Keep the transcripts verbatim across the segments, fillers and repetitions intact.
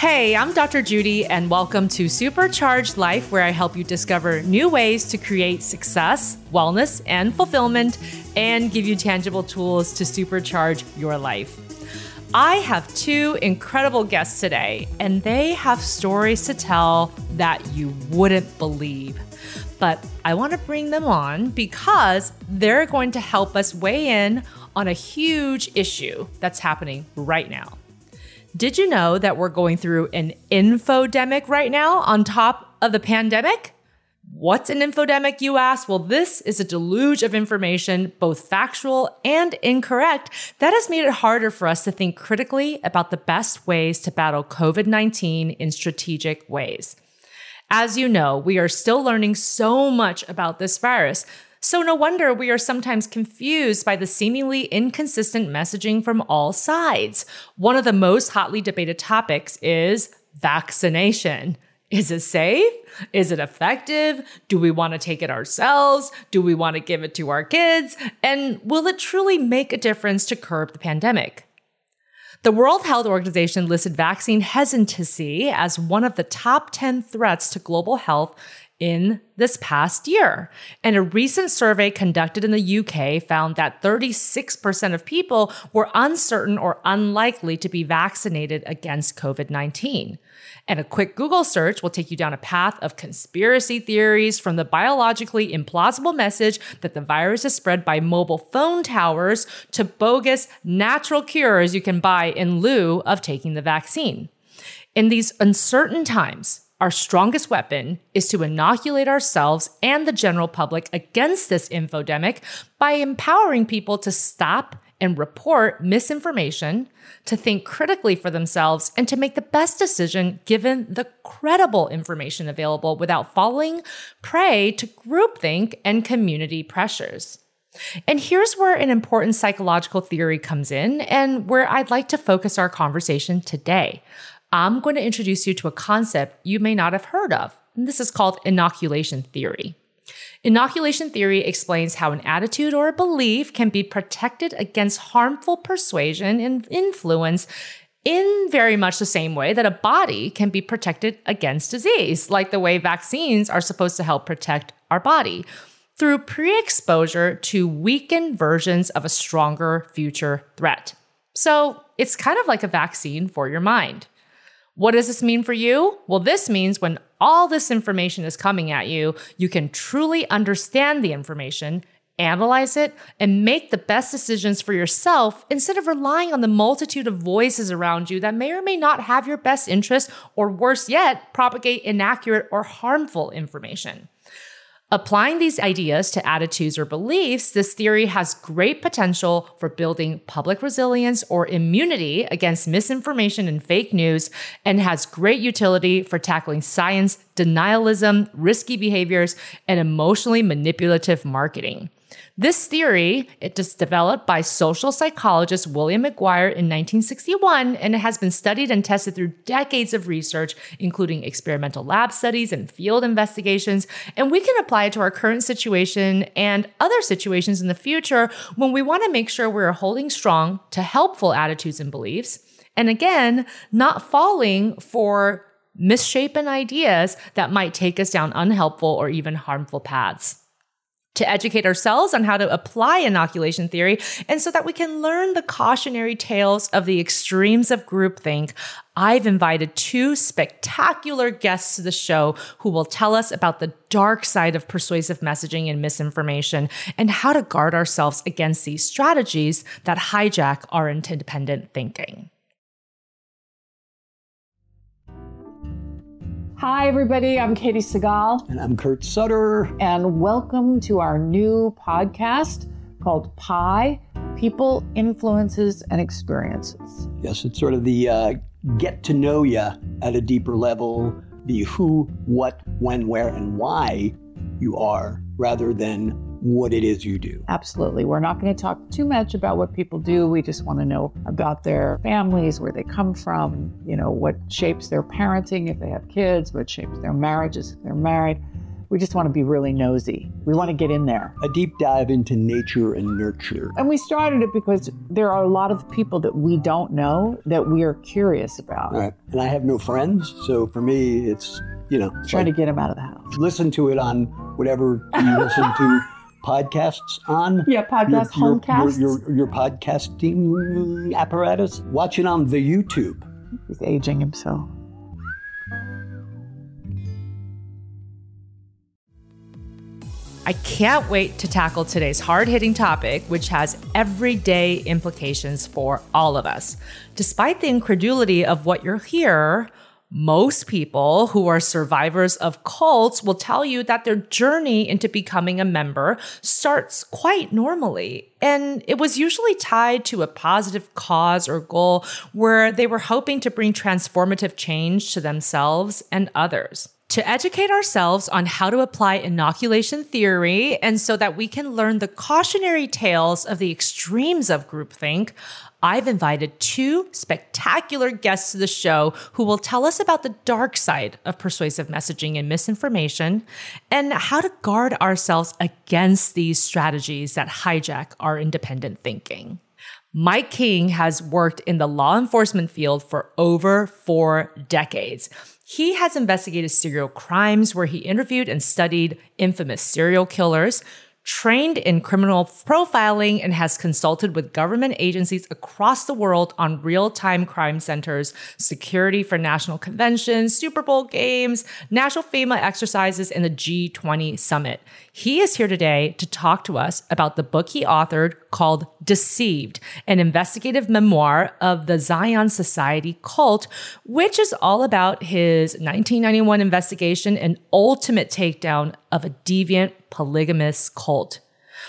Hey, I'm Doctor Judy, and welcome to Supercharged Life, where I help you discover new ways to create success, wellness, and fulfillment, and give you tangible tools to supercharge your life. I have two incredible guests today, and they have stories to tell that you wouldn't believe. But I want to bring them on because they're going to help us weigh in on a huge issue that's happening right now. Did you know that we're going through an infodemic right now on top of the pandemic? What's an infodemic, you ask? Well, this is a deluge of information, both factual and incorrect, that has made it harder for us to think critically about the best ways to battle covid nineteen in strategic ways. As you know, we are still learning so much about this virus. So no wonder we are sometimes confused by the seemingly inconsistent messaging from all sides. One of the most hotly debated topics is vaccination. Is it safe? Is it effective? Do we want to take it ourselves? Do we want to give it to our kids? And will it truly make a difference to curb the pandemic? The World Health Organization listed vaccine hesitancy as one of the top ten threats to global health in this past year. And a recent survey conducted in the U K found that thirty-six percent of people were uncertain or unlikely to be vaccinated against covid nineteen. And a quick Google search will take you down a path of conspiracy theories, from the biologically implausible message that the virus is spread by mobile phone towers to bogus natural cures you can buy in lieu of taking the vaccine. In these uncertain times, our strongest weapon is to inoculate ourselves and the general public against this infodemic by empowering people to stop and report misinformation, to think critically for themselves, and to make the best decision given the credible information available without falling prey to groupthink and community pressures. And here's where an important psychological theory comes in, and where I'd like to focus our conversation today. I'm going to introduce you to a concept you may not have heard of. And this is called inoculation theory. Inoculation theory explains how an attitude or a belief can be protected against harmful persuasion and influence in very much the same way that a body can be protected against disease, like the way vaccines are supposed to help protect our body, through pre-exposure to weakened versions of a stronger future threat. So it's kind of like a vaccine for your mind. What does this mean for you? Well, this means when all this information is coming at you, you can truly understand the information, analyze it, and make the best decisions for yourself instead of relying on the multitude of voices around you that may or may not have your best interest, or worse yet, propagate inaccurate or harmful information. Applying these ideas to attitudes or beliefs, this theory has great potential for building public resilience or immunity against misinformation and fake news, and has great utility for tackling science, denialism, risky behaviors, and emotionally manipulative marketing. This theory, it was developed by social psychologist William McGuire in nineteen sixty-one, and it has been studied and tested through decades of research, including experimental lab studies and field investigations. And we can apply it to our current situation and other situations in the future when we want to make sure we're holding strong to helpful attitudes and beliefs. And again, not falling for misshapen ideas that might take us down unhelpful or even harmful paths. To educate ourselves on how to apply inoculation theory, and so that we can learn the cautionary tales of the extremes of groupthink, I've invited two spectacular guests to the show who will tell us about the dark side of persuasive messaging and misinformation, and how to guard ourselves against these strategies that hijack our independent thinking. Hi, everybody. I'm Katie Segal. And I'm Kurt Sutter. And welcome to our new podcast called Pi, People, Influences, and Experiences. Yes, it's sort of the uh, get to know you at a deeper level, the who, what, when, where, and why you are, rather than what it is you do. Absolutely. We're not going to talk too much about what people do. We just want to know about their families, where they come from, you know, what shapes their parenting if they have kids, what shapes their marriages if they're married. We just want to be really nosy. We want to get in there. A deep dive into nature and nurture. And we started it because there are a lot of people that we don't know that we are curious about. All right. And I have no friends, so for me, it's, you know. Trying like, to get them out of the house. Listen to it on whatever you listen to podcasts on. Yeah, podcast, your, homecasts. Your, your, your podcasting apparatus. Watch it on the YouTube. He's aging himself. I can't wait to tackle today's hard-hitting topic, which has everyday implications for all of us. Despite the incredulity of what you'll hear, most people who are survivors of cults will tell you that their journey into becoming a member starts quite normally. And it was usually tied to a positive cause or goal where they were hoping to bring transformative change to themselves and others. To educate ourselves on how to apply inoculation theory and so that we can learn the cautionary tales of the extremes of groupthink, I've invited two spectacular guests to the show who will tell us about the dark side of persuasive messaging and misinformation and how to guard ourselves against these strategies that hijack our independent thinking. Mike King has worked in the law enforcement field for over four decades. He has investigated serial crimes where he interviewed and studied infamous serial killers, trained in criminal profiling, and has consulted with government agencies across the world on real-time crime centers, security for national conventions, Super Bowl games, national FEMA exercises, and the G twenty summit. He is here today to talk to us about the book he authored called Deceived, an investigative memoir of the Zion Society cult, which is all about his nineteen ninety-one investigation and ultimate takedown of a deviant polygamous cult.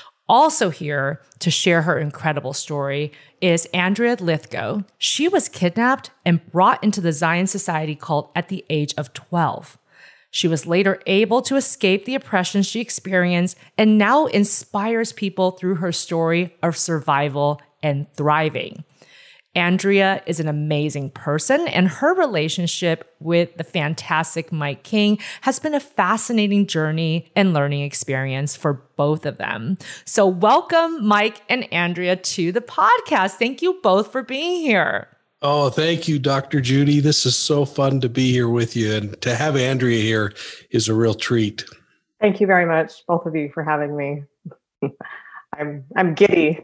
Also here to share her incredible story is Andrea Lithgow. She was kidnapped and brought into the Zion Society cult at the age of twelve. She was later able to escape the oppression she experienced and now inspires people through her story of survival and thriving. Andrea is an amazing person, and her relationship with the fantastic Mike King has been a fascinating journey and learning experience for both of them. So welcome, Mike and Andrea, to the podcast. Thank you both for being here. Oh, thank you, Doctor Judy. This is so fun to be here with you, and to have Andrea here is a real treat. Thank you very much, both of you, for having me. I'm I'm giddy.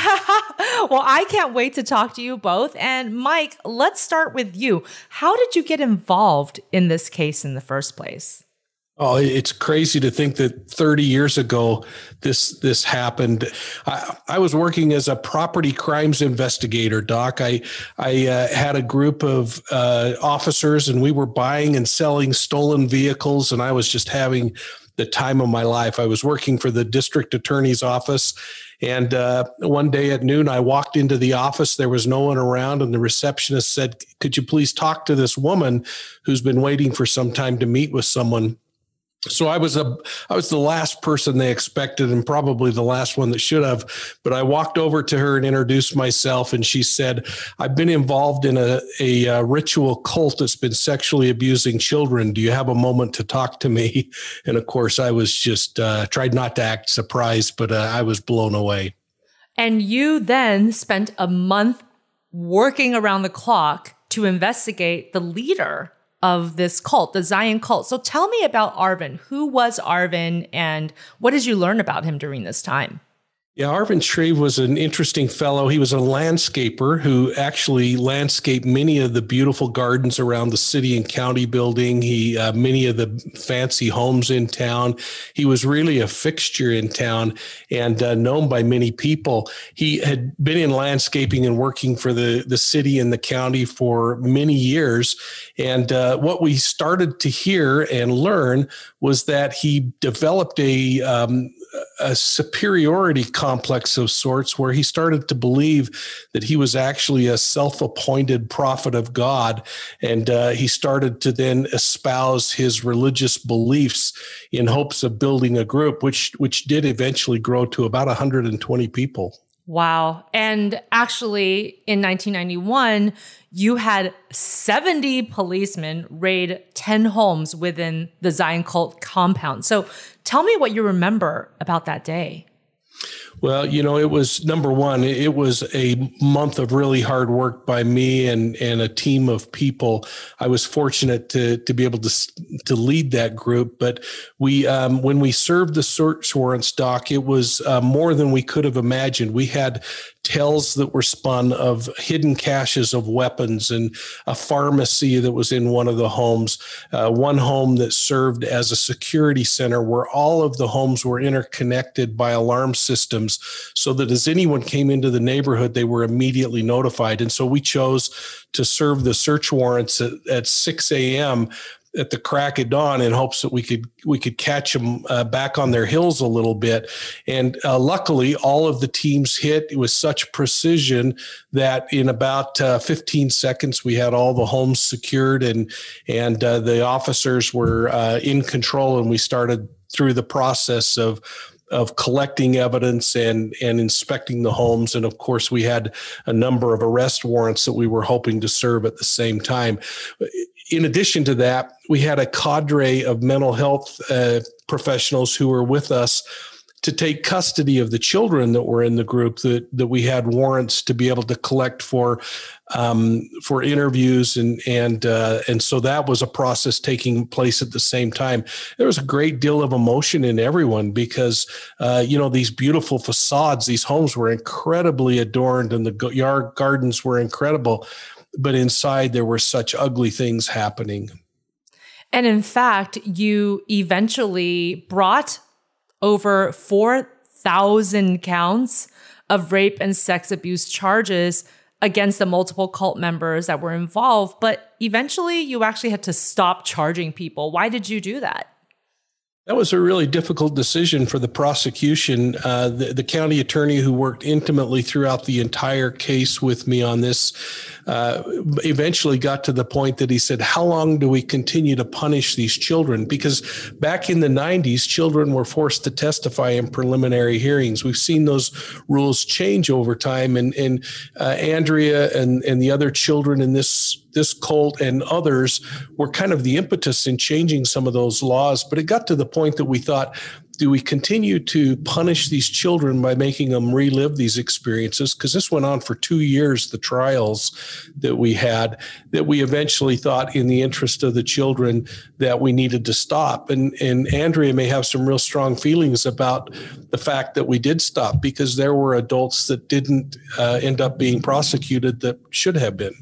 Well, I can't wait to talk to you both. And Mike, let's start with you. How did you get involved in this case in the first place? Oh, it's crazy to think that thirty years ago this this happened. I, I was working as a property crimes investigator, Doc. I I uh, had a group of uh, officers, and we were buying and selling stolen vehicles, and I was just having the time of my life. I was working for the district attorney's office, and uh, one day at noon, I walked into the office. There was no one around, and the receptionist said, "Could you please talk to this woman who's been waiting for some time to meet with someone?" So I was a, I was the last person they expected, and probably the last one that should have. But I walked over to her and introduced myself, and she said, "I've been involved in a, a, a ritual cult that's been sexually abusing children. Do you have a moment to talk to me?" And of course, I was just uh, tried not to act surprised, but uh, I was blown away. And you then spent a month working around the clock to investigate the leader of this cult, the Zion cult. So tell me about Arvin. Who was Arvin, and what did you learn about him during this time? Yeah, Arvin Shreve was an interesting fellow. He was a landscaper who actually landscaped many of the beautiful gardens around the city and county building. He uh, many of the fancy homes in town. He was really a fixture in town and uh, known by many people. He had been in landscaping and working for the, the city and the county for many years. And uh, what we started to hear and learn was that he developed a um, a superiority complex of sorts, where he started to believe that he was actually a self-appointed prophet of God. And uh, he started to then espouse his religious beliefs in hopes of building a group, which which did eventually grow to about one hundred twenty people. Wow. And actually, in nineteen ninety-one, you had seventy policemen raid ten homes within the Zion cult compound. So tell me what you remember about that day. Well, you know, it was number one, it was a month of really hard work by me and, and a team of people. I was fortunate to, to be able to, to lead that group. But we, um, when we served the search warrants, Doc, it was uh, more than we could have imagined. We had tales that were spun of hidden caches of weapons and a pharmacy that was in one of the homes, uh, one home that served as a security center where all of the homes were interconnected by alarm systems so that as anyone came into the neighborhood, they were immediately notified. And so we chose to serve the search warrants at, at six a.m. at the crack of dawn in hopes that we could we could catch them uh, back on their heels a little bit. And uh, luckily, all of the teams hit with such precision that in about uh, fifteen seconds, we had all the homes secured and and uh, the officers were uh, in control. And we started through the process of of collecting evidence and, and inspecting the homes. And of course, we had a number of arrest warrants that we were hoping to serve at the same time. In addition to that, we had a cadre of mental health uh, professionals who were with us to take custody of the children that were in the group that, that we had warrants to be able to collect for um, for interviews. And and uh, and so that was a process taking place at the same time. There was a great deal of emotion in everyone because, uh, you know, these beautiful facades, these homes were incredibly adorned and the yard gardens were incredible. But inside there were such ugly things happening. And in fact, you eventually brought over four thousand counts of rape and sex abuse charges against the multiple cult members that were involved. But eventually you actually had to stop charging people. Why did you do that? That was a really difficult decision for the prosecution. Uh, the, the county attorney who worked intimately throughout the entire case with me on this uh, eventually got to the point that he said, how long do we continue to punish these children? Because back in the nineties, children were forced to testify in preliminary hearings. We've seen those rules change over time. And, and uh, Andrea and, and the other children in this this cult and others were kind of the impetus in changing some of those laws. But it got to the point that we thought, do we continue to punish these children by making them relive these experiences? Because this went on for two years, the trials that we had, that we eventually thought in the interest of the children that we needed to stop. And, and Andrea may have some real strong feelings about the fact that we did stop because there were adults that didn't uh, end up being prosecuted that should have been.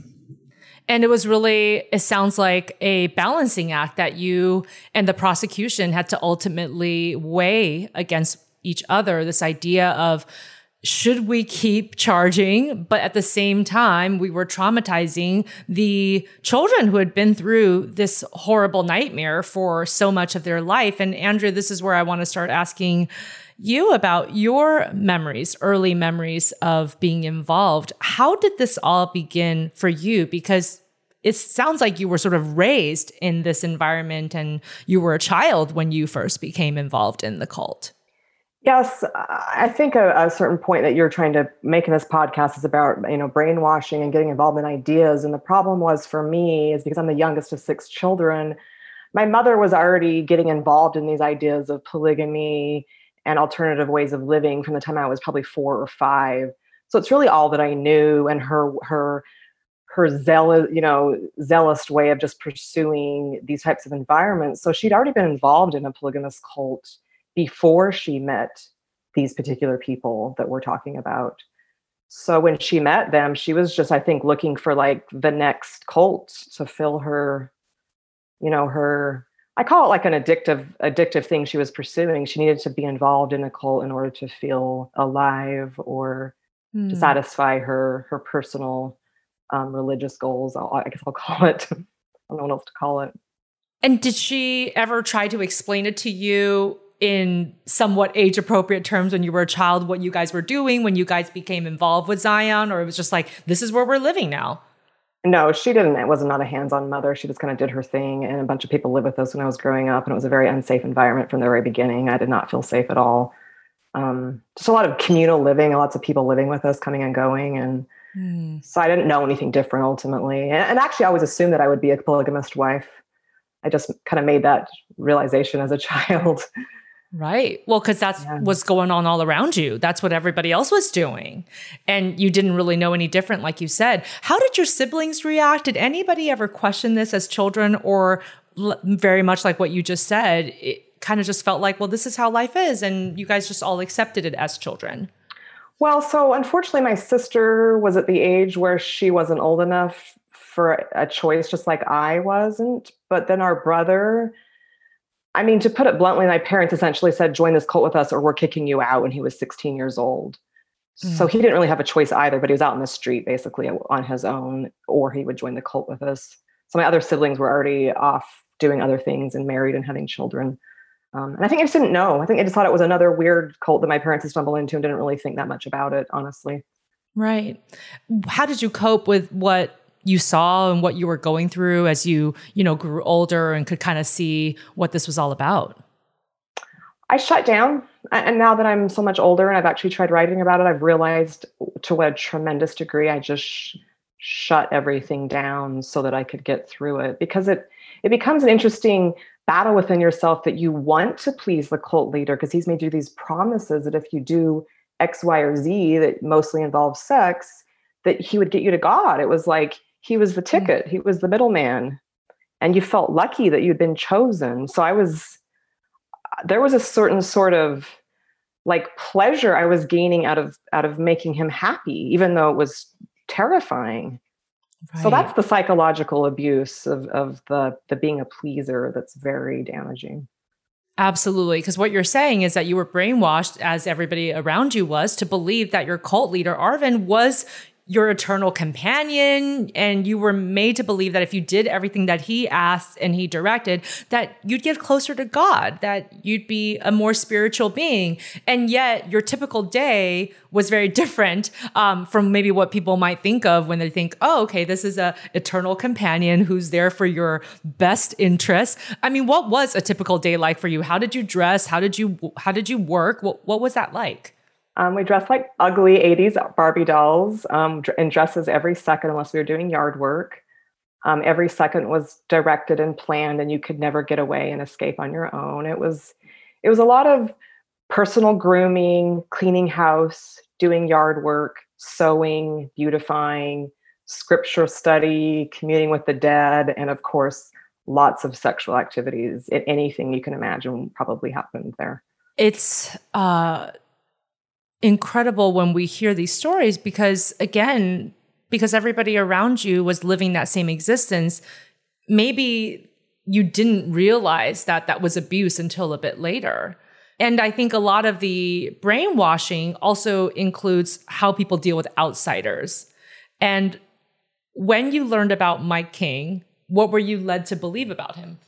And it was really, it sounds like a balancing act that you and the prosecution had to ultimately weigh against each other. This idea of, should we keep charging? But at the same time, we were traumatizing the children who had been through this horrible nightmare for so much of their life. And Andrea, this is where I want to start asking you about your memories, early memories of being involved. How did this all begin for you? Because it sounds like you were sort of raised in this environment and you were a child when you first became involved in the cult. Yes, I think a, a certain point that you're trying to make in this podcast is about, you know, brainwashing and getting involved in ideas. And the problem was for me is because I'm the youngest of six children, my mother was already getting involved in these ideas of polygamy and alternative ways of living from the time I was probably four or five. So it's really all that I knew, and her her her zealous, you know, zealous way of just pursuing these types of environments. So she'd already been involved in a polygamous cult before she met these particular people that we're talking about. So when she met them, she was just, I think, looking for like the next cult to fill her, you know, her, I call it like an addictive, addictive thing she was pursuing. She needed to be involved in a cult in order to feel alive or mm. to satisfy her, her personal um, religious goals. I'll, I guess I'll call it. I don't know what else to call it. And did she ever try to explain it to you in somewhat age-appropriate terms when you were a child, what you guys were doing when you guys became involved with Zion? Or it was just like, this is where we're living now? No, she didn't. It was not a hands-on mother. She just kind of did her thing. And a bunch of people lived with us when I was growing up. And it was a very unsafe environment from the very beginning. I did not feel safe at all. um, just a lot of communal living, lots of people living with us, coming and going. And mm. so I didn't know anything different ultimately. And, and actually, I always assumed that I would be a polygamist wife. I just kind of made that realization as a child. Right. Well, because that's yeah. what's going on all around you. That's what everybody else was doing. And you didn't really know any different, like you said. How did your siblings react? Did anybody ever question this as children, or l- very much like what you just said, it kind of just felt like, well, this is how life is, and you guys just all accepted it as children? Well, so unfortunately, my sister was at the age where she wasn't old enough for a choice, just like I wasn't. But then our brother... I mean, to put it bluntly, my parents essentially said, join this cult with us or we're kicking you out, when he was sixteen years old. Mm. So he didn't really have a choice either, but he was out in the street basically on his own, or he would join the cult with us. So my other siblings were already off doing other things and married and having children. Um, and I think I just didn't know. I think I just thought it was another weird cult that my parents had stumbled into and didn't really think that much about it, honestly. Right. How did you cope with what you saw and what you were going through as you, you know, grew older and could kind of see what this was all about? I shut down. And now that I'm so much older and I've actually tried writing about it, I've realized to what a tremendous degree I just sh- shut everything down so that I could get through it, because it, it becomes an interesting battle within yourself that you want to please the cult leader because he's made you these promises that if you do X, Y, or Z that mostly involves sex, that he would get you to God. It was like, he was the ticket. He was the middleman. And you felt lucky that you'd been chosen. So I was, there was a certain sort of like pleasure I was gaining out of, out of making him happy, even though it was terrifying. Right. So that's the psychological abuse of, of the, the being a pleaser that's very damaging. Absolutely. Because what you're saying is that you were brainwashed, as everybody around you was, to believe that your cult leader, Arvin, was your eternal companion, and you were made to believe that if you did everything that he asked and he directed, that you'd get closer to God, that you'd be a more spiritual being. And yet your typical day was very different um, from maybe what people might think of when they think, oh, okay, this is a eternal companion who's there for your best interests. I mean, what was a typical day like for you? How did you dress? How did you, how did you work? What, what was that like? Um, we dressed like ugly eighties Barbie dolls um, in dresses every second unless we were doing yard work. Um, every second was directed and planned, and you could never get away and escape on your own. It was, it was a lot of personal grooming, cleaning house, doing yard work, sewing, beautifying, scripture study, communing with the dead, and of course, lots of sexual activities. Anything you can imagine probably happened there. It's... Uh... incredible when we hear these stories because, again, because everybody around you was living that same existence, maybe you didn't realize that that was abuse until a bit later. And I think a lot of the brainwashing also includes how people deal with outsiders. And when you learned about Mike King, what were you led to believe about him?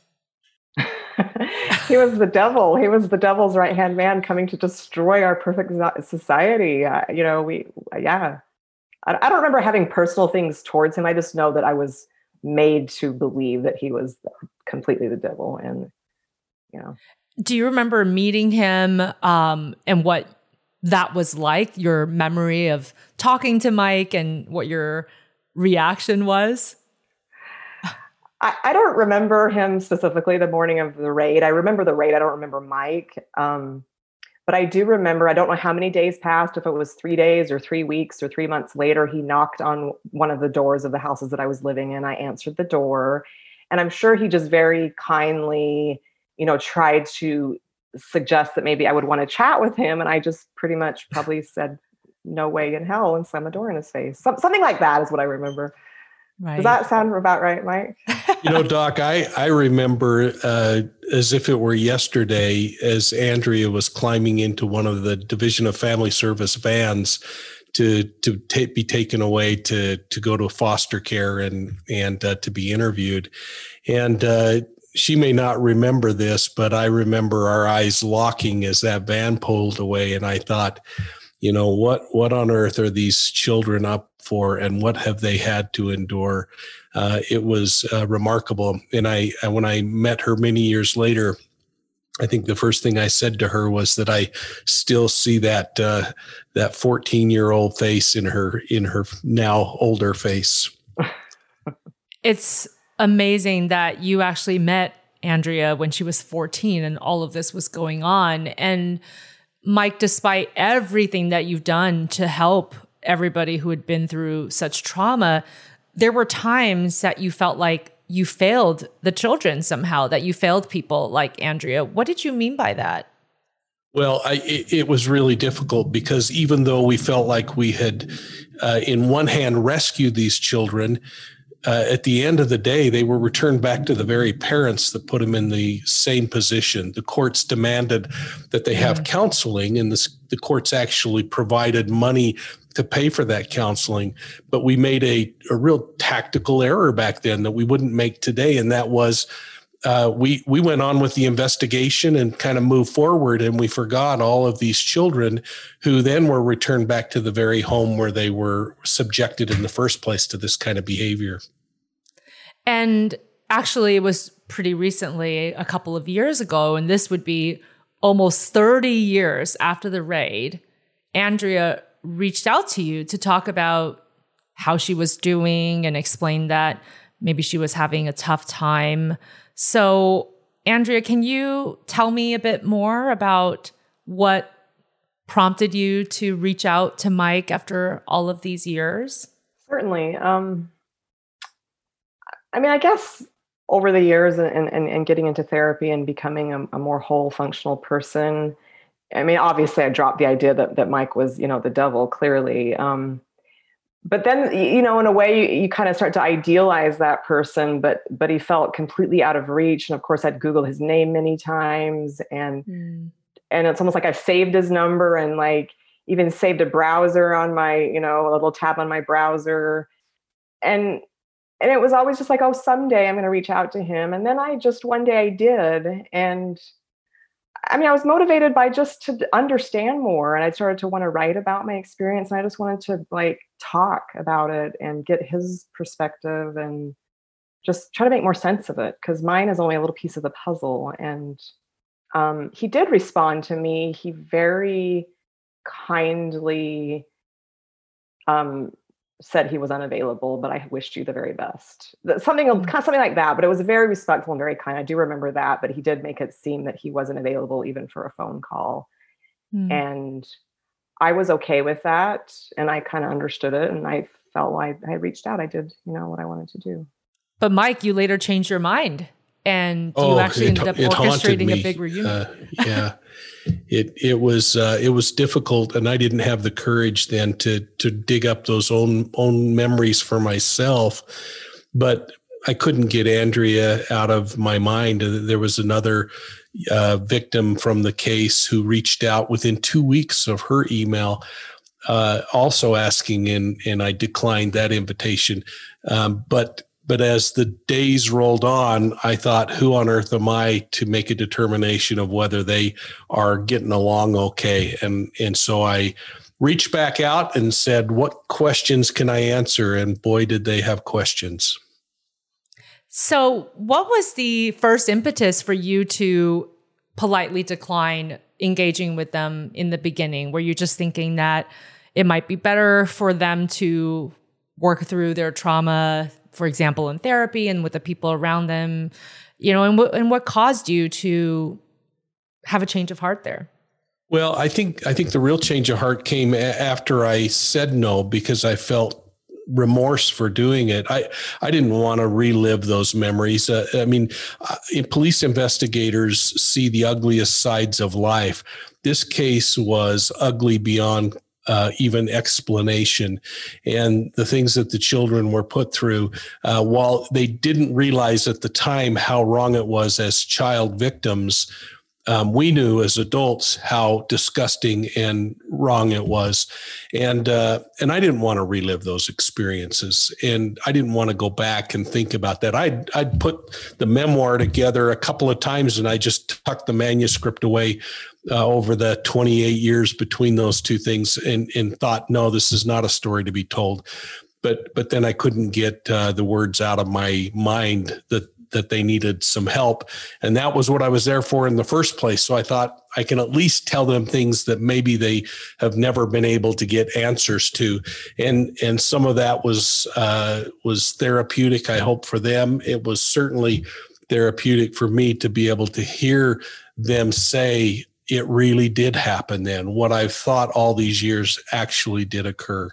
He was the devil. He was the devil's right-hand man coming to destroy our perfect society. Uh, you know, we, yeah. I, I don't remember having personal things towards him. I just know that I was made to believe that he was completely the devil. And, you know. Do you remember meeting him um, and what that was like, your memory of talking to Mike and what your reaction was? I, I don't remember him specifically the morning of the raid. I remember the raid. I don't remember Mike. Um, but I do remember, I don't know how many days passed, if it was three days or three weeks or three months later, he knocked on one of the doors of the houses that I was living in. I answered the door, and I'm sure he just very kindly, you know, tried to suggest that maybe I would want to chat with him. And I just pretty much probably said, no way in hell, and slammed the door in his face. Some, something like that is what I remember. Right. Does that sound about right, Mike? You know, Doc, I, I remember uh, as if it were yesterday, as Andrea was climbing into one of the Division of Family Service vans to to ta- be taken away to to go to foster care and and uh, to be interviewed. And uh, she may not remember this, but I remember our eyes locking as that van pulled away. And I thought, you know, what what on earth are these children up for, and what have they had to endure? Uh, it was uh, remarkable. And I, when I met her many years later, I think the first thing I said to her was that I still see that uh, that fourteen-year-old face in her in her now older face. It's amazing that you actually met Andrea when she was fourteen and all of this was going on. And Mike, despite everything that you've done to help everybody who had been through such trauma, there were times that you felt like you failed the children somehow, that you failed people like Andrea. What did you mean by that? Well, I, it, it was really difficult because even though we felt like we had, uh, in one hand, rescued these children, uh, at the end of the day, they were returned back to the very parents that put them in the same position. The courts demanded that they have mm-hmm. counseling, and this, the courts actually provided money to pay for that counseling. But we made a, a real tactical error back then that we wouldn't make today. And that was, uh, we, we went on with the investigation and kind of moved forward, and we forgot all of these children who then were returned back to the very home where they were subjected in the first place to this kind of behavior. And actually it was pretty recently, a couple of years ago, and this would be almost thirty years after the raid, Andrea reached out to you to talk about how she was doing and explain that maybe she was having a tough time. So, Andrea, can you tell me a bit more about what prompted you to reach out to Mike after all of these years? Certainly. Um, I mean, I guess over the years and, and, and getting into therapy and becoming a, a more whole functional person, I mean, obviously I dropped the idea that, that Mike was, you know, the devil, clearly. Um, but then, you know, in a way you, you kind of start to idealize that person, but, but he felt completely out of reach. And of course I'd Googled his name many times, and, mm. and it's almost like I saved his number and like even saved a browser on my, you know, a little tab on my browser. And, and it was always just like, oh, someday I'm going to reach out to him. And then I just, one day I did. And I mean, I was motivated by just to understand more, and I started to want to write about my experience, and I just wanted to like talk about it and get his perspective and just try to make more sense of it, because mine is only a little piece of the puzzle. And um, he did respond to me. He very kindly um, said he was unavailable, but I wished you the very best. Something kind of something like that, but it was very respectful and very kind. I do remember that, but he did make it seem that he wasn't available even for a phone call. Mm. And I was okay with that. And I kind of understood it. And I felt like I reached out. I did, you know, what I wanted to do. But Mike, you later changed your mind, and oh, you actually it, ended up it orchestrating a big reunion. Uh, yeah. It it was uh, it was difficult, and I didn't have the courage then to to dig up those own own memories for myself. But I couldn't get Andrea out of my mind. There was another uh, victim from the case who reached out within two weeks of her email, uh, also asking, and and I declined that invitation. Um, but But as the days rolled on, I thought, who on earth am I to make a determination of whether they are getting along okay? And and so I reached back out and said, what questions can I answer? And boy, did they have questions. So what was the first impetus for you to politely decline engaging with them in the beginning? Were you just thinking that it might be better for them to work through their trauma, for example, in therapy and with the people around them, you know, and, w- and what caused you to have a change of heart there? Well, I think, I think the real change of heart came a- after I said no, because I felt remorse for doing it. I, I didn't want to relive those memories. Uh, I mean, uh, police investigators see the ugliest sides of life. This case was ugly beyond Uh, even explanation, and the things that the children were put through, uh, while they didn't realize at the time how wrong it was as child victims, um, we knew as adults how disgusting and wrong it was. And, uh, and I didn't want to relive those experiences, and I didn't want to go back and think about that. I'd, I'd put the memoir together a couple of times, and I just tucked the manuscript away Uh, over the twenty-eight years between those two things, and, and thought, no, this is not a story to be told. But but then I couldn't get uh, the words out of my mind that that they needed some help. And that was what I was there for in the first place. So I thought I can at least tell them things that maybe they have never been able to get answers to. And, and some of that was, uh, was therapeutic, I hope, for them. It was certainly therapeutic for me to be able to hear them say, it really did happen then. What I've thought all these years actually did occur.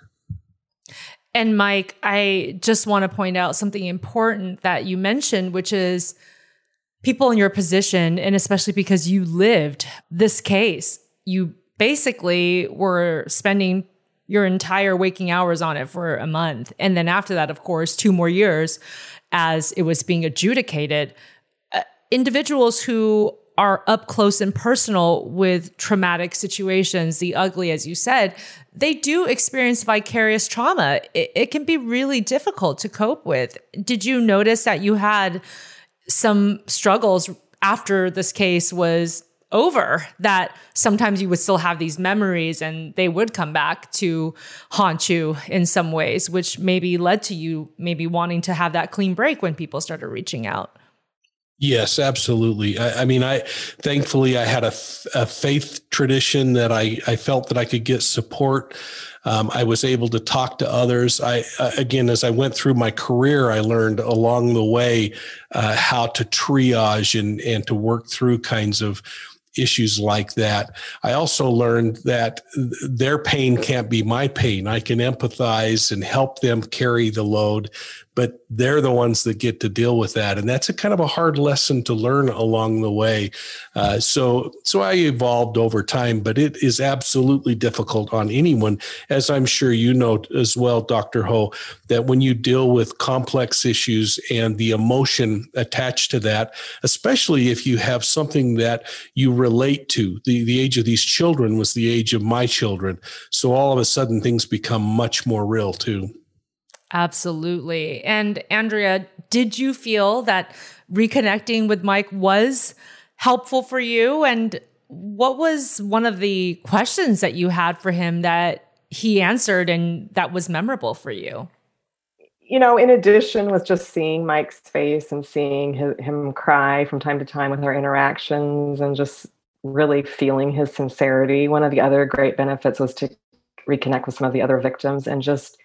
And Mike, I just want to point out something important that you mentioned, which is people in your position, and especially because you lived this case, you basically were spending your entire waking hours on it for a month. And then after that, of course, two more years as it was being adjudicated. Uh, individuals who are up close and personal with traumatic situations, the ugly, as you said, they do experience vicarious trauma. It, it can be really difficult to cope with. Did you notice that you had some struggles after this case was over, that sometimes you would still have these memories and they would come back to haunt you in some ways, which maybe led to you maybe wanting to have that clean break when people started reaching out? Yes, absolutely. I, I mean, I thankfully I had a, a faith tradition that I, I felt that I could get support. Um, I was able to talk to others. I uh, again, as I went through my career, I learned along the way uh, how to triage and and to work through kinds of issues like that. I also learned that their pain can't be my pain. I can empathize and help them carry the load, but they're the ones that get to deal with that. And that's a kind of a hard lesson to learn along the way. Uh, so, so I evolved over time, but it is absolutely difficult on anyone, as I'm sure you know as well, Doctor Ho, that when you deal with complex issues and the emotion attached to that, especially if you have something that you relate to, the, the age of these children was the age of my children. So all of a sudden things become much more real too. Absolutely. And Andrea, did you feel that reconnecting with Mike was helpful for you? And what was one of the questions that you had for him that he answered and that was memorable for you? You know, in addition with just seeing Mike's face and seeing his, him cry from time to time with our interactions and just really feeling his sincerity, one of the other great benefits was to reconnect with some of the other victims and just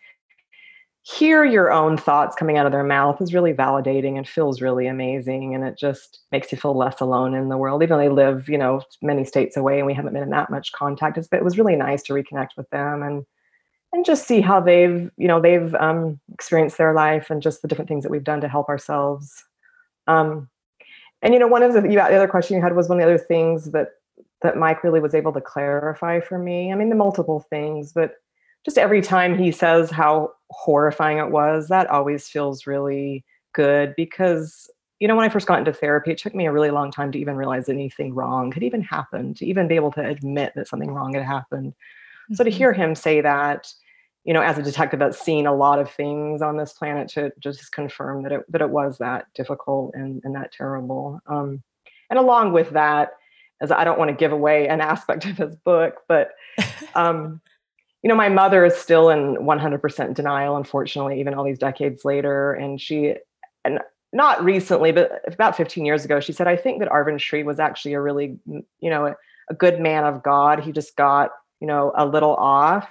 hear your own thoughts coming out of their mouth is really validating and feels really amazing. And it just makes you feel less alone in the world, even though they live, you know, many states away and we haven't been in that much contact. But it was really nice to reconnect with them and and just see how they've, you know, they've um, experienced their life and just the different things that we've done to help ourselves. Um, and, you know, one of the, the other question you had was one of the other things that that Mike really was able to clarify for me. I mean, the multiple things, but just every time he says how horrifying it was, that always feels really good because, you know, when I first got into therapy, it took me a really long time to even realize anything wrong had even happened, to even be able to admit that something wrong had happened. Mm-hmm. So to hear him say that, you know, as a detective that's seen a lot of things on this planet, to just confirm that it that it was that difficult and, and that terrible. Um, and along with that, as I don't want to give away an aspect of his book, but um, you know, my mother is still in one hundred percent denial, unfortunately, even all these decades later. And she, and not recently, but about fifteen years ago, she said, I think that Arvind Sri was actually a really, you know, a, a good man of God. He just got, you know, a little off.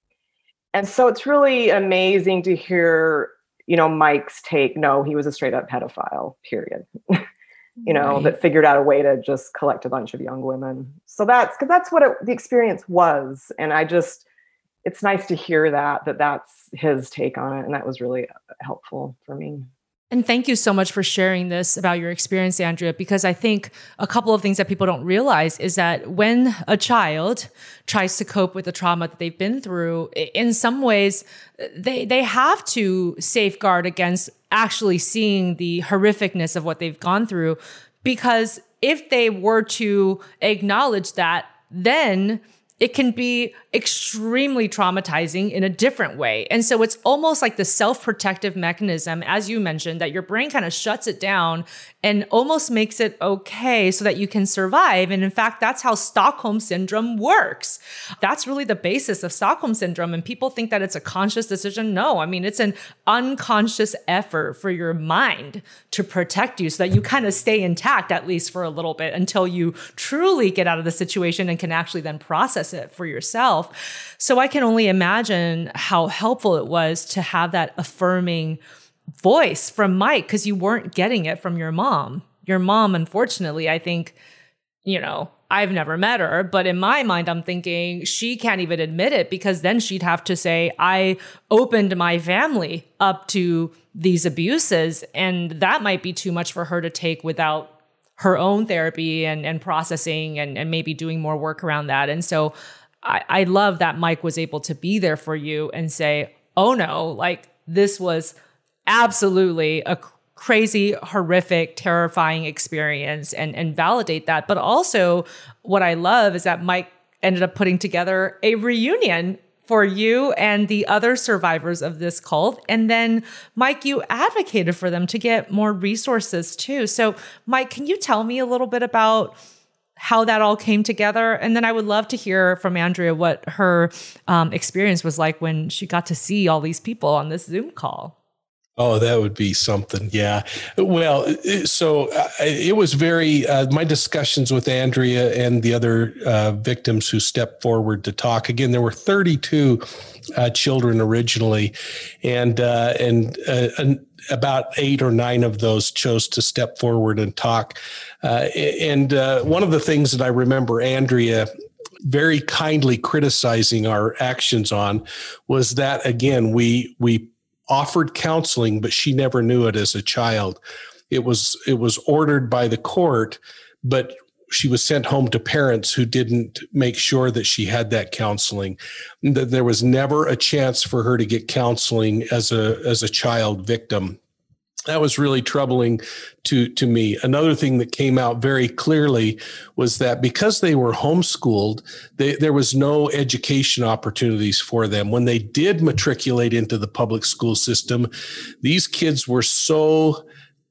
And so it's really amazing to hear, you know, Mike's take. No, he was a straight up pedophile, period. you know, right. That figured out a way to just collect a bunch of young women. So that's, because that's what it, the experience was. And I just, it's nice to hear that, that that's his take on it. And that was really helpful for me. And thank you so much for sharing this about your experience, Andrea, because I think a couple of things that people don't realize is that when a child tries to cope with the trauma that they've been through, in some ways, they, they have to safeguard against actually seeing the horrificness of what they've gone through. Because if they were to acknowledge that, then it can be extremely traumatizing in a different way. And so it's almost like the self-protective mechanism, as you mentioned, that your brain kind of shuts it down and almost makes it okay so that you can survive. And in fact, that's how Stockholm Syndrome works. That's really the basis of Stockholm Syndrome. And people think that it's a conscious decision. No, I mean, it's an unconscious effort for your mind to protect you so that you kind of stay intact, at least for a little bit, until you truly get out of the situation and can actually then process it for yourself. So I can only imagine how helpful it was to have that affirming voice from Mike, because you weren't getting it from your mom. Your mom, unfortunately, I think, you know, I've never met her, but in my mind, I'm thinking she can't even admit it, because then she'd have to say, I opened my family up to these abuses. And that might be too much for her to take without her own therapy and, and processing and, and maybe doing more work around that. And so I, I love that Mike was able to be there for you and say, oh no, like this was absolutely a crazy, horrific, terrifying experience, and, and validate that. But also what I love is that Mike ended up putting together a reunion for you and the other survivors of this cult. And then, Mike, you advocated for them to get more resources too. So, Mike, can you tell me a little bit about how that all came together? And then I would love to hear from Andrea what her um, experience was like when she got to see all these people on this Zoom call. Oh, that would be something. Yeah. Well, so it was very, uh, my discussions with Andrea and the other uh, victims who stepped forward to talk. Again, there were thirty-two uh, children originally, and, uh, and, uh, and about eight or nine of those chose to step forward and talk. Uh, and uh, one of the things that I remember Andrea very kindly criticizing our actions on was that, again, we, we, offered counseling, but she never knew it as a child. It was it was ordered by the court, but she was sent home to parents who didn't make sure that she had that counseling. That there was never a chance for her to get counseling as a as a child victim. That was really troubling to, to me. Another thing that came out very clearly was that because they were homeschooled, they, there was no education opportunities for them. When they did matriculate into the public school system, these kids were so,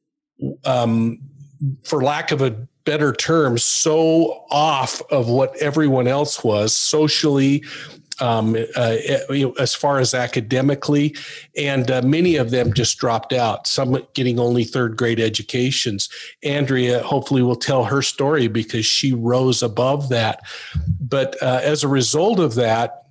um, for lack of a better term, so off of what everyone else was socially, Um, uh, you know, as far as academically, and uh, many of them just dropped out, some getting only third grade educations. Andrea hopefully will tell her story because she rose above that. But uh, as a result of that,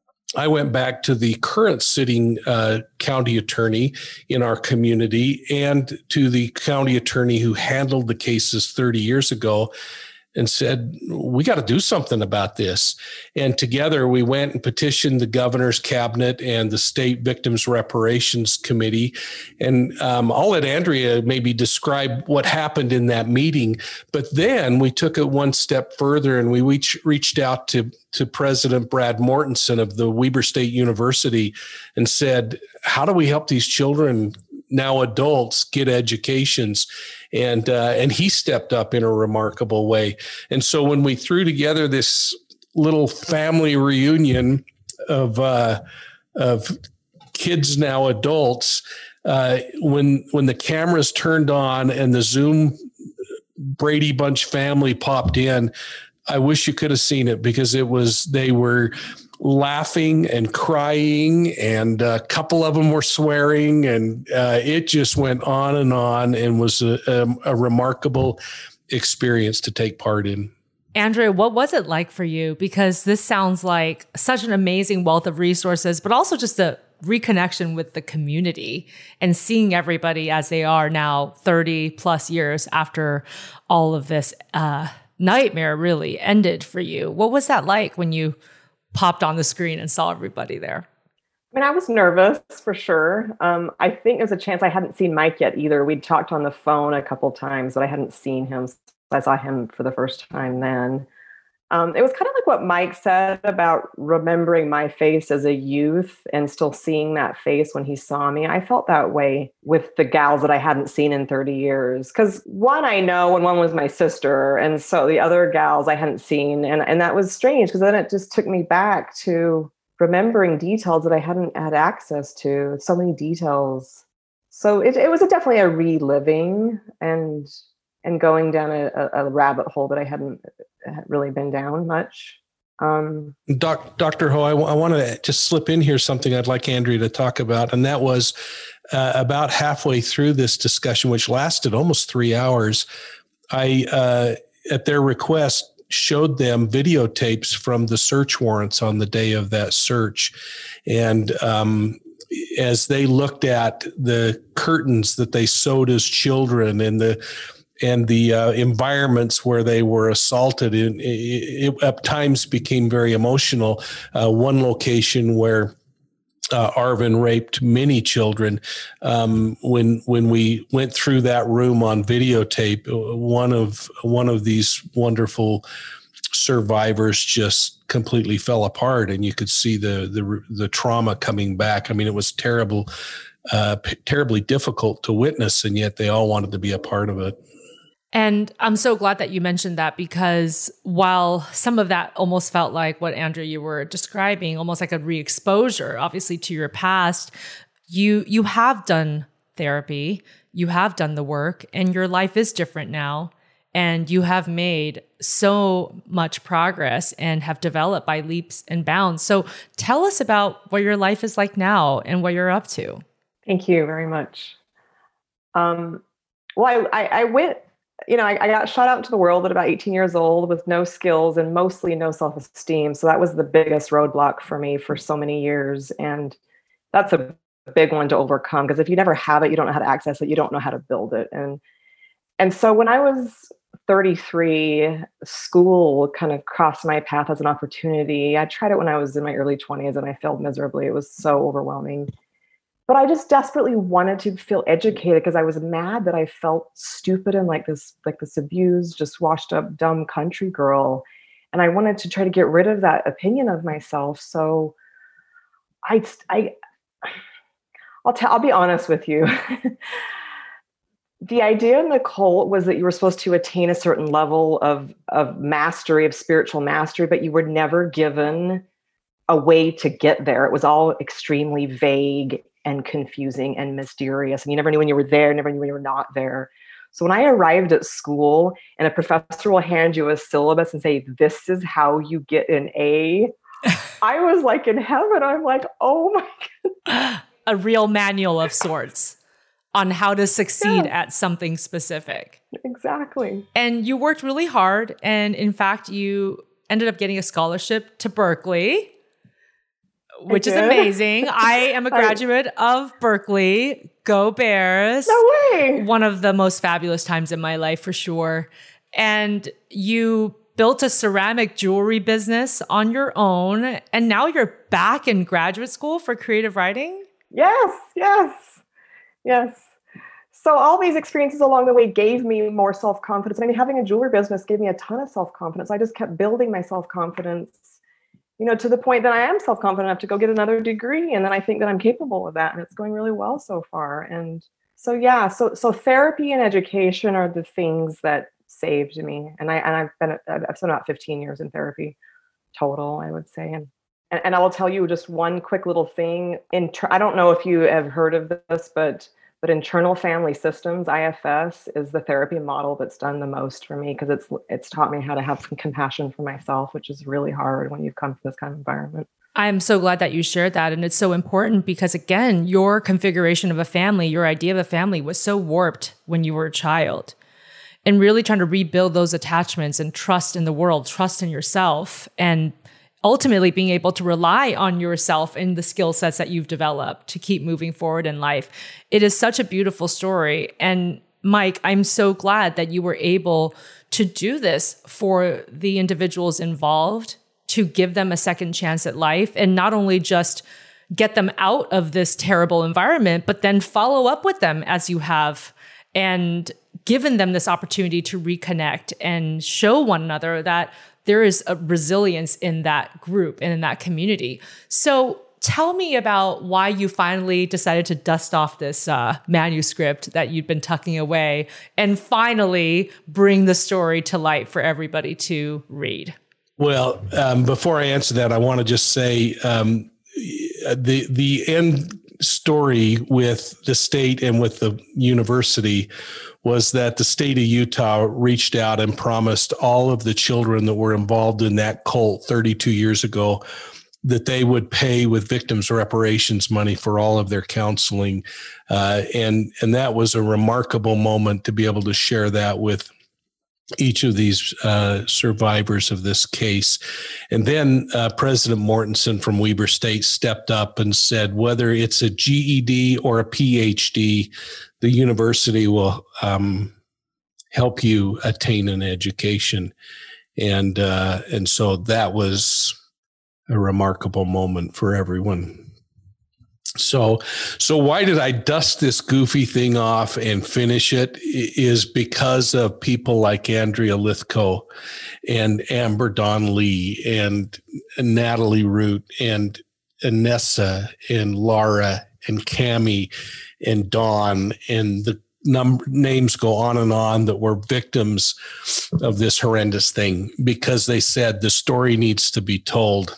I went back to the current sitting uh, county attorney in our community and to the county attorney who handled the cases thirty years ago, and said, we got to do something about this. And together we went and petitioned the governor's cabinet and the state victims reparations committee. And um, I'll let Andrea maybe describe what happened in that meeting. But then we took it one step further and we reach, reached out to, to President Brad Mortensen of the Weber State University and said, how do we help these children, now adults, get educations? And uh, and he stepped up in a remarkable way. And so when we threw together this little family reunion of uh, of kids now adults, uh, when when the cameras turned on and the Zoom Brady Bunch family popped in, I wish you could have seen it, because it was they were laughing and crying, and a couple of them were swearing, and uh, it just went on and on, and was a, a, a remarkable experience to take part in. Andrea, what was it like for you? Because this sounds like such an amazing wealth of resources, but also just a reconnection with the community and seeing everybody as they are now thirty plus years after all of this uh, nightmare really ended for you. What was that like when you popped on the screen and saw everybody there? I mean, I was nervous for sure. Um, I think there's a chance I hadn't seen Mike yet either. We'd talked on the phone a couple times, but I hadn't seen him. So I saw him for the first time then. Um, it was kind of like what Mike said about remembering my face as a youth and still seeing that face when he saw me. I felt that way with the gals that I hadn't seen in thirty years. Because one I know and one was my sister. And so the other gals I hadn't seen. And, and that was strange because then it just took me back to remembering details that I hadn't had access to. So many details. So it, it was a, definitely a reliving and and going down a, a rabbit hole that I hadn't really been down much. Um, Doc, Doctor Ho, I, w- I want to just slip in here something I'd like Andrea to talk about. And that was uh, about halfway through this discussion, which lasted almost three hours. I, uh, at their request, showed them videotapes from the search warrants on the day of that search. And um, as they looked at the curtains that they sewed as children and the and the uh, environments where they were assaulted, in, it, it at times became very emotional. Uh, one location where uh, Arvin raped many children. Um, when when we went through that room on videotape, one of one of these wonderful survivors just completely fell apart, and you could see the the the trauma coming back. I mean, it was terrible, uh, p- terribly difficult to witness, and yet they all wanted to be a part of it. And I'm so glad that you mentioned that, because while some of that almost felt like what Andrea you were describing, almost like a re-exposure, obviously, to your past, you you have done therapy, you have done the work, and your life is different now. And you have made so much progress and have developed by leaps and bounds. So tell us about what your life is like now and what you're up to. Thank you very much. Um, well, I, I, I went... You know, I, I got shot out into the world at about eighteen years old with no skills and mostly no self-esteem. So that was the biggest roadblock for me for so many years. And that's a big one to overcome, because if you never have it, you don't know how to access it. You don't know how to build it. And, and so when I was thirty-three, school kind of crossed my path as an opportunity. I tried it when I was in my early twenties and I failed miserably. It was so overwhelming. But I just desperately wanted to feel educated because I was mad that I felt stupid and like this, like this abused, just washed up, dumb country girl. And I wanted to try to get rid of that opinion of myself. So I, I, I'll tell, I'll be honest with you. The idea in the cult was that you were supposed to attain a certain level of, of mastery, of spiritual mastery, but you were never given a way to get there. It was all extremely vague and confusing and mysterious. And you never knew when you were there, never knew when you were not there. So when I arrived at school and a professor will hand you a syllabus and say, this is how you get an A, I was like in heaven. I'm like, oh my God. A real manual of sorts on how to succeed Yeah. at something specific. Exactly. And you worked really hard. And in fact, you ended up getting a scholarship to Berkeley, which is amazing. I am a graduate of Berkeley. Go Bears. No way. One of the most fabulous times in my life, for sure. And you built a ceramic jewelry business on your own. And now you're back in graduate school for creative writing? Yes, yes, yes. So all these experiences along the way gave me more self-confidence. I mean, having a jewelry business gave me a ton of self-confidence. I just kept building my self-confidence, you know, to the point that I am self-confident enough to go get another degree. And then I think that I'm capable of that. And it's going really well so far. And so, yeah, so so therapy and education are the things that saved me. And, I, and I've been, I've spent about fifteen years in therapy total, I would say. And, and, and I will tell you just one quick little thing. In ter- I don't know if you have heard of this, but But internal family systems, I F S, is the therapy model that's done the most for me, because it's it's taught me how to have some compassion for myself, which is really hard when you've come from this kind of environment. I'm so glad that you shared that. And it's so important because, again, your configuration of a family, your idea of a family was so warped when you were a child. And really trying to rebuild those attachments and trust in the world, trust in yourself, and ultimately being able to rely on yourself and the skill sets that you've developed to keep moving forward in life. It is such a beautiful story. And Mike, I'm so glad that you were able to do this for the individuals involved, to give them a second chance at life, and not only just get them out of this terrible environment, but then follow up with them as you have, and given them this opportunity to reconnect and show one another that there is a resilience in that group and in that community. So tell me about why you finally decided to dust off this uh, manuscript that you'd been tucking away and finally bring the story to light for everybody to read. Well, um, before I answer that, I want to just say um, the the end story with the state and with the university was that the state of Utah reached out and promised all of the children that were involved in that cult thirty-two years ago that they would pay with victims' reparations money for all of their counseling. Uh, and, and that was a remarkable moment to be able to share that with each of these uh, survivors of this case. And then uh, President Mortensen from Weber State stepped up and said, whether it's a G E D or a P H D, the university will um, help you attain an education. And uh, and so that was a remarkable moment for everyone. So, so why did I dust this goofy thing off and finish it? Is because of people like Andrea Lithgow and Amber Dawn Lee and Natalie Root and Anessa and Laura and Cammie and Dawn, and the number names go on and on that were victims of this horrendous thing, because they said the story needs to be told.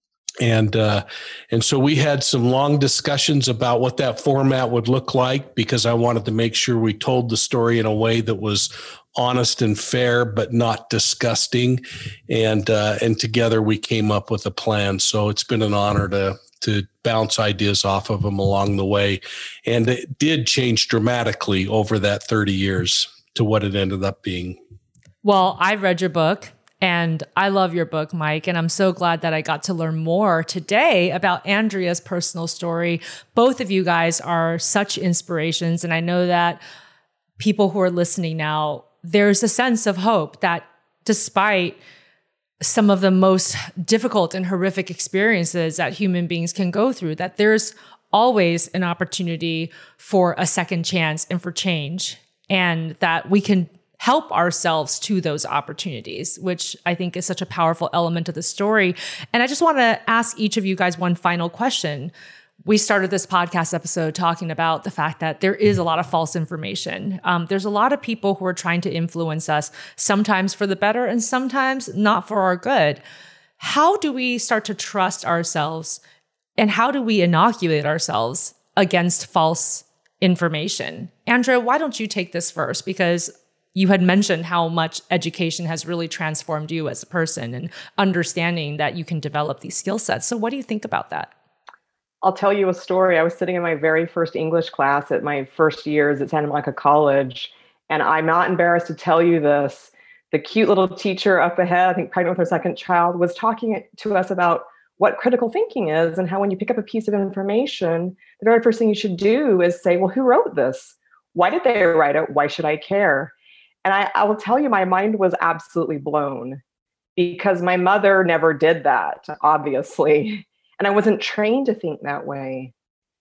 And uh, and so we had some long discussions about what that format would look like, because I wanted to make sure we told the story in a way that was honest and fair, but not disgusting. And uh, and together we came up with a plan. So it's been an honor to to bounce ideas off of them along the way. And it did change dramatically over that thirty years to what it ended up being. Well, I've read your book. And I love your book, Mike, and I'm so glad that I got to learn more today about Andrea's personal story. Both of you guys are such inspirations, and I know that people who are listening now, there's a sense of hope that despite some of the most difficult and horrific experiences that human beings can go through, that there's always an opportunity for a second chance and for change, and that we can help ourselves to those opportunities, which I think is such a powerful element of the story. And I just want to ask each of you guys one final question. We started this podcast episode talking about the fact that there is a lot of false information. Um, there's a lot of people who are trying to influence us, sometimes for the better and sometimes not for our good. How do we start to trust ourselves, and how do we inoculate ourselves against false information? Andrea, why don't you take this first? Because you had mentioned how much education has really transformed you as a person and understanding that you can develop these skill sets. So what do you think about that? I'll tell you a story. I was sitting in my very first English class at my first years at Santa Monica College, and I'm not embarrassed to tell you this. The cute little teacher up ahead, I think pregnant with her second child, was talking to us about what critical thinking is and how when you pick up a piece of information, the very first thing you should do is say, well, who wrote this? Why did they write it? Why should I care? And I, I will tell you, my mind was absolutely blown, because my mother never did that, obviously. And I wasn't trained to think that way.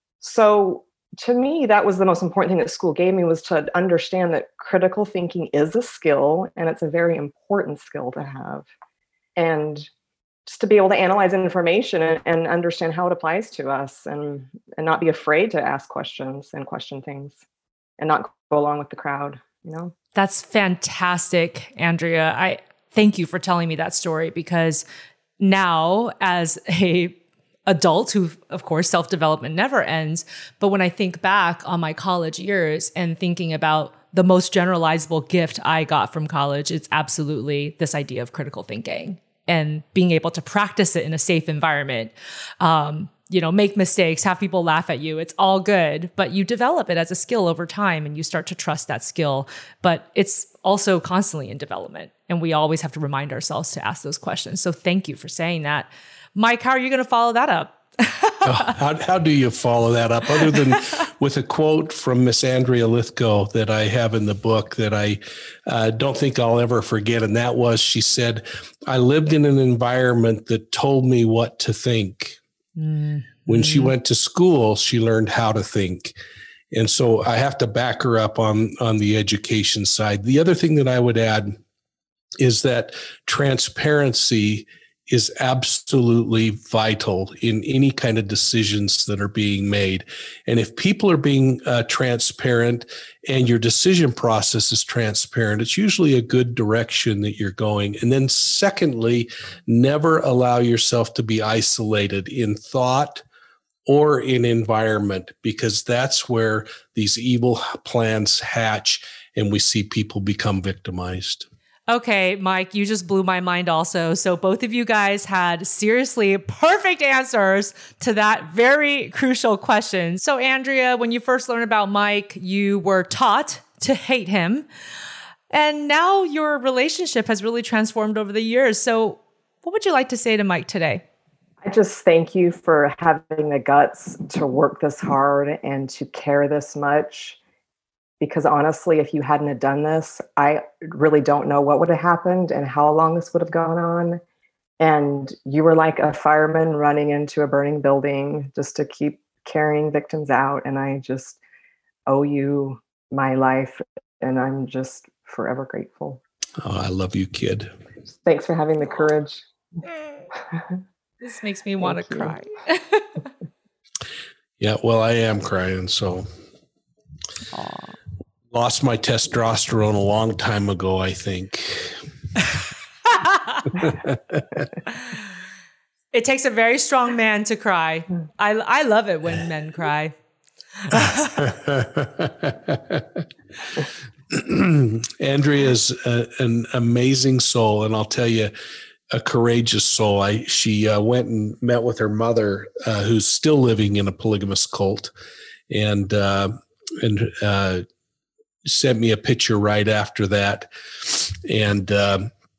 So to me, that was the most important thing that school gave me, was to understand that critical thinking is a skill, and it's a very important skill to have. And just to be able to analyze information and, and understand how it applies to us, and, and not be afraid to ask questions and question things and not go along with the crowd, you know? That's fantastic, Andrea. I thank you for telling me that story, because now, as a adult who, of course, self-development never ends, but when I think back on my college years and thinking about the most generalizable gift I got from college, it's absolutely this idea of critical thinking and being able to practice it in a safe environment. Um, you know, make mistakes, have people laugh at you. It's all good, but you develop it as a skill over time and you start to trust that skill. But it's also constantly in development, and we always have to remind ourselves to ask those questions. So thank you for saying that. Mike, how are you going to follow that up? oh, how, how do you follow that up, other than with a quote from Miss Andrea Lithgow that I have in the book that I uh, don't think I'll ever forget. And that was, she said, I lived in an environment that told me what to think. Mm-hmm. When she went to school, she learned how to think. And so I have to back her up on, on the education side. The other thing that I would add is that transparency is absolutely vital in any kind of decisions that are being made. And if people are being uh, transparent and your decision process is transparent, it's usually a good direction that you're going. And then secondly, never allow yourself to be isolated in thought or in environment, because that's where these evil plans hatch and we see people become victimized. Okay, Mike, you just blew my mind also. So both of you guys had seriously perfect answers to that very crucial question. So Andrea, when you first learned about Mike, you were taught to hate him. And now your relationship has really transformed over the years. So what would you like to say to Mike today? I just thank you for having the guts to work this hard and to care this much. Because honestly, if you hadn't have done this, I really don't know what would have happened and how long this would have gone on. And you were like a fireman running into a burning building just to keep carrying victims out. And I just owe you my life. And I'm just forever grateful. Oh, I love you, kid. Thanks for having the courage. This makes me want to cry. Yeah, well, I am crying, so. Aww. Lost my testosterone a long time ago, I think. It takes a very strong man to cry. I, I love it when men cry. Andrea is a, an amazing soul, and I'll tell you, a courageous soul. I she uh, went and met with her mother, uh, who's still living in a polygamous cult, and uh, and uh, sent me a picture right after that, and uh,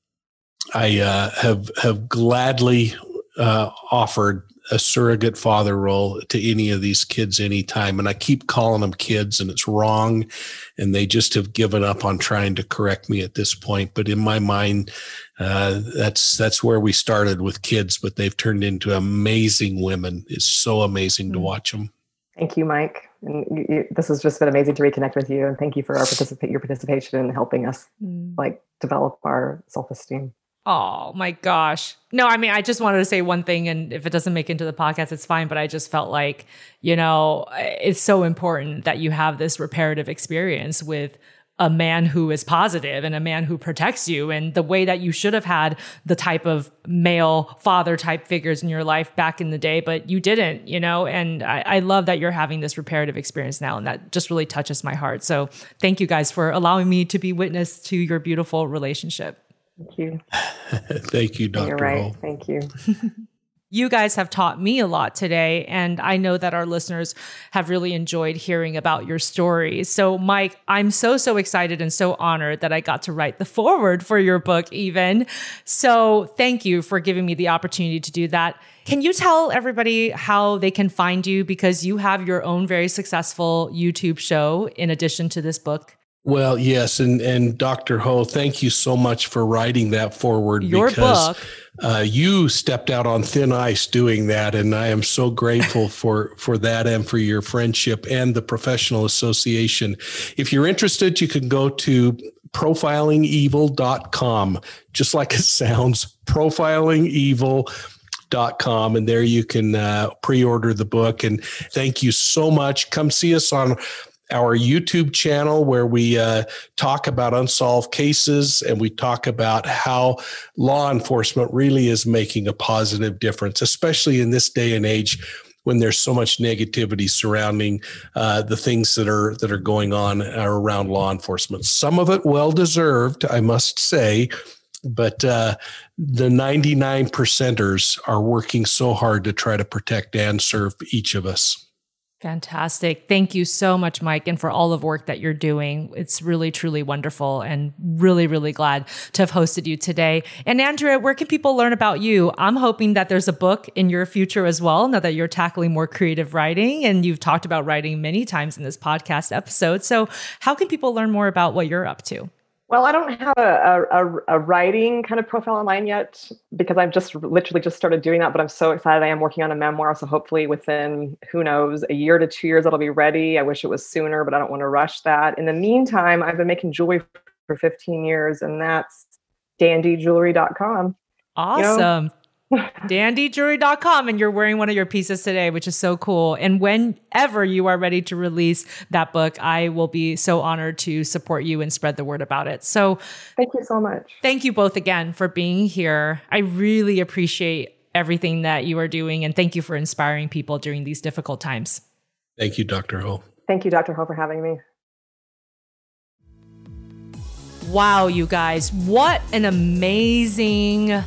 I uh, have have gladly uh, offered a surrogate father role to any of these kids anytime. And I keep calling them kids, and it's wrong. And they just have given up on trying to correct me at this point. But in my mind, uh, that's, that's where we started with kids, but they've turned into amazing women. It's so amazing mm-hmm. to watch them. Thank you, Mike. And you, you, this has just been amazing to reconnect with you. And thank you for our participate, your participation in helping us mm. like develop our self-esteem. Oh my gosh. No, I mean, I just wanted to say one thing, and if it doesn't make it into the podcast, it's fine. But I just felt like, you know, it's so important that you have this reparative experience with a man who is positive and a man who protects you, and the way that you should have had the type of male father type figures in your life back in the day, but you didn't, you know, and I, I love that you're having this reparative experience now. And that just really touches my heart. So thank you guys for allowing me to be witness to your beautiful relationship. Thank you. Thank you, Doctor You're right. Ho. Thank you. You guys have taught me a lot today, and I know that our listeners have really enjoyed hearing about your stories. So, Mike, I'm so, so excited and so honored that I got to write the foreword for your book even. So thank you for giving me the opportunity to do that. Can you tell everybody how they can find you? Because you have your own very successful YouTube show in addition to this book. Well, yes. And, and Doctor Ho, thank you so much for writing that forward. Your because, book. Uh, you stepped out on thin ice doing that. And I am so grateful for, for that and for your friendship and the professional association. If you're interested, you can go to profiling evil dot com, just like it sounds, profiling evil dot com. And there you can uh, pre-order the book. And thank you so much. Come see us on our YouTube channel, where we uh, talk about unsolved cases, and we talk about how law enforcement really is making a positive difference, especially in this day and age when there's so much negativity surrounding uh, the things that are that are going on around law enforcement. Some of it well-deserved, I must say, but uh, the ninety-nine percenters are working so hard to try to protect and serve each of us. Fantastic. Thank you so much, Mike, and for all of work that you're doing. It's really, truly wonderful, and really, really glad to have hosted you today. And Andrea, where can people learn about you? I'm hoping that there's a book in your future as well, now that you're tackling more creative writing, and you've talked about writing many times in this podcast episode. So how can people learn more about what you're up to? Well, I don't have a, a, a writing kind of profile online yet because I've just literally just started doing that, but I'm so excited. I am working on a memoir. So hopefully within, who knows, a year to two years, it'll be ready. I wish it was sooner, but I don't want to rush that. In the meantime, I've been making jewelry for fifteen years, and that's dandy jewelry dot com. Awesome. You know? dandy jewelry dot com, and you're wearing one of your pieces today, which is so cool. And whenever you are ready to release that book, I will be so honored to support you and spread the word about it. So thank you so much. Thank you both again for being here. I really appreciate everything that you are doing, and thank you for inspiring people during these difficult times. Thank you, Doctor Ho. Thank you, Doctor Ho, for having me. Wow, you guys, what an amazing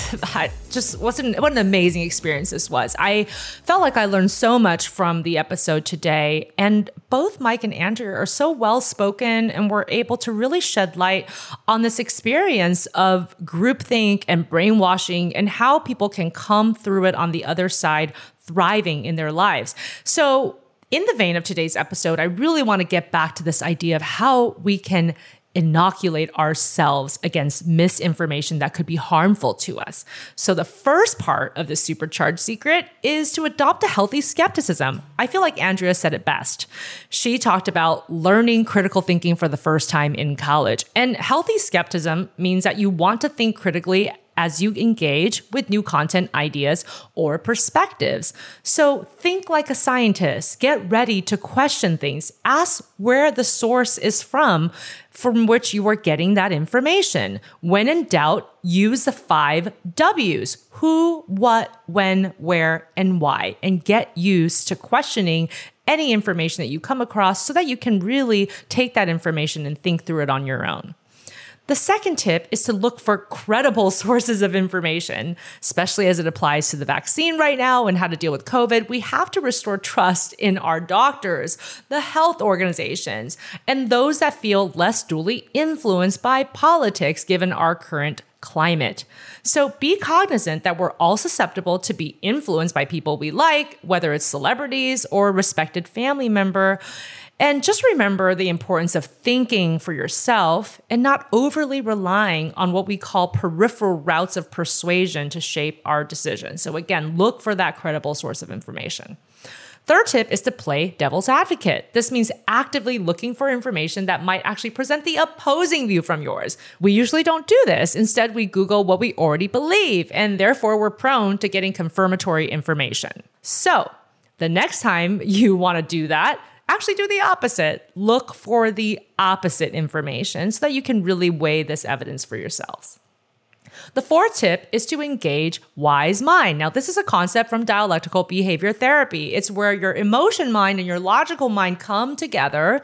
just wasn't what an amazing experience this was. I felt like I learned so much from the episode today, and both Mike and Andrea are so well spoken and were able to really shed light on this experience of groupthink and brainwashing and how people can come through it on the other side thriving in their lives. So in the vein of today's episode, I really want to get back to this idea of how we can inoculate ourselves against misinformation that could be harmful to us. So the first part of the Supercharged Secret is to adopt a healthy skepticism. I feel like Andrea said it best. She talked about learning critical thinking for the first time in college. And healthy skepticism means that you want to think critically as you engage with new content, ideas, or perspectives. So think like a scientist. Get ready to question things. Ask where the source is from, from which you are getting that information. When in doubt, use the five W's: who, what, when, where, and why, and get used to questioning any information that you come across so that you can really take that information and think through it on your own. The second tip is to look for credible sources of information, especially as it applies to the vaccine right now and how to deal with COVID. We have to restore trust in our doctors, the health organizations, and those that feel less duly influenced by politics given our current climate. So be cognizant that we're all susceptible to be influenced by people we like, whether it's celebrities or a respected family member. And just remember the importance of thinking for yourself and not overly relying on what we call peripheral routes of persuasion to shape our decisions. So again, look for that credible source of information. Third tip is to play devil's advocate. This means actively looking for information that might actually present the opposing view from yours. We usually don't do this. Instead, we Google what we already believe, and therefore we're prone to getting confirmatory information. So the next time you want to do that, actually do the opposite. Look for the opposite information so that you can really weigh this evidence for yourselves. The fourth tip is to engage wise mind. Now, this is a concept from dialectical behavior therapy. It's where your emotion mind and your logical mind come together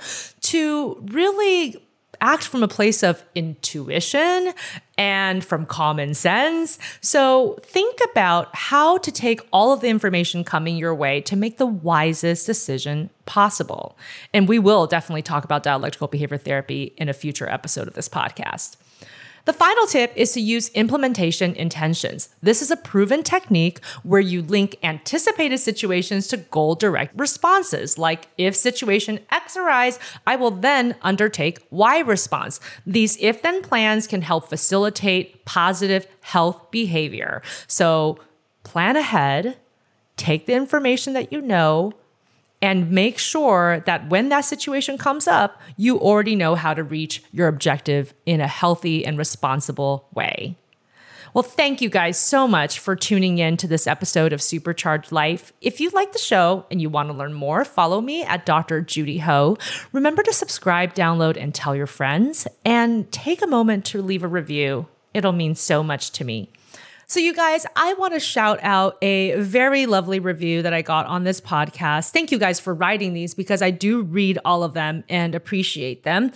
to really act from a place of intuition and from common sense. So think about how to take all of the information coming your way to make the wisest decision possible. And we will definitely talk about dialectical behavior therapy in a future episode of this podcast. The final tip is to use implementation intentions. This is a proven technique where you link anticipated situations to goal-direct responses, like if situation X arises, I will then undertake Y response. These if-then plans can help facilitate positive health behavior. So plan ahead, take the information that you know, and make sure that when that situation comes up, you already know how to reach your objective in a healthy and responsible way. Well, thank you guys so much for tuning in to this episode of Supercharged Life. If you like the show and you want to learn more, follow me at Doctor Judy Ho. Remember to subscribe, download, and tell your friends, and take a moment to leave a review. It'll mean so much to me. So you guys, I want to shout out a very lovely review that I got on this podcast. Thank you guys for writing these because I do read all of them and appreciate them.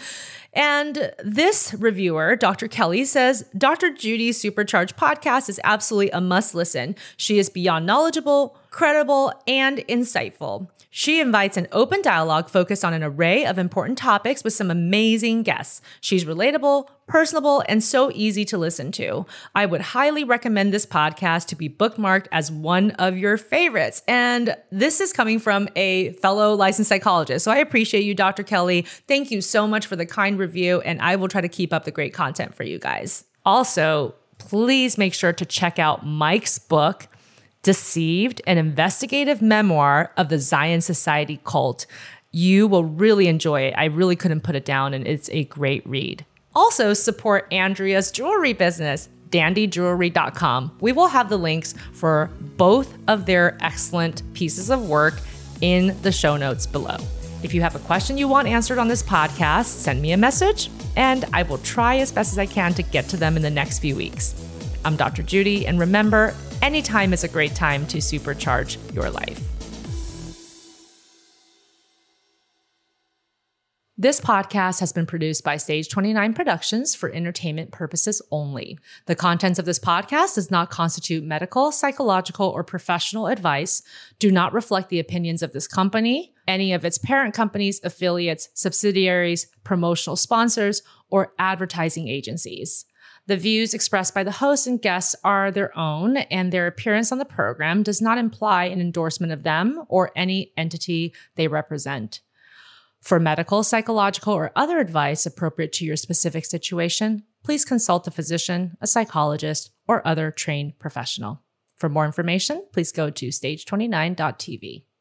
And this reviewer, Doctor Kelly, says, Doctor Judy's Supercharged podcast is absolutely a must listen. She is beyond knowledgeable, credible, and insightful. She invites an open dialogue focused on an array of important topics with some amazing guests. She's relatable, personable, and so easy to listen to. I would highly recommend this podcast to be bookmarked as one of your favorites. And this is coming from a fellow licensed psychologist. So I appreciate you, Doctor Kelly. Thank you so much for the kind review, and I will try to keep up the great content for you guys. Also, please make sure to check out Mike's book, Deceived, an investigative memoir of the Zion Society cult. You will really enjoy it. I really couldn't put it down, and it's a great read. Also, support Andrea's jewelry business, dandy jewelry dot com. We will have the links for both of their excellent pieces of work in the show notes below. If you have a question you want answered on this podcast, send me a message, and I will try as best as I can to get to them in the next few weeks. I'm Doctor Judy, and remember, anytime is a great time to supercharge your life. This podcast has been produced by Stage twenty-nine Productions for entertainment purposes only. The contents of this podcast does not constitute medical, psychological, or professional advice, do not reflect the opinions of this company, any of its parent companies, affiliates, subsidiaries, promotional sponsors, or advertising agencies. The views expressed by the hosts and guests are their own, and their appearance on the program does not imply an endorsement of them or any entity they represent. For medical, psychological, or other advice appropriate to your specific situation, please consult a physician, a psychologist, or other trained professional. For more information, please go to stage twenty-nine dot t v.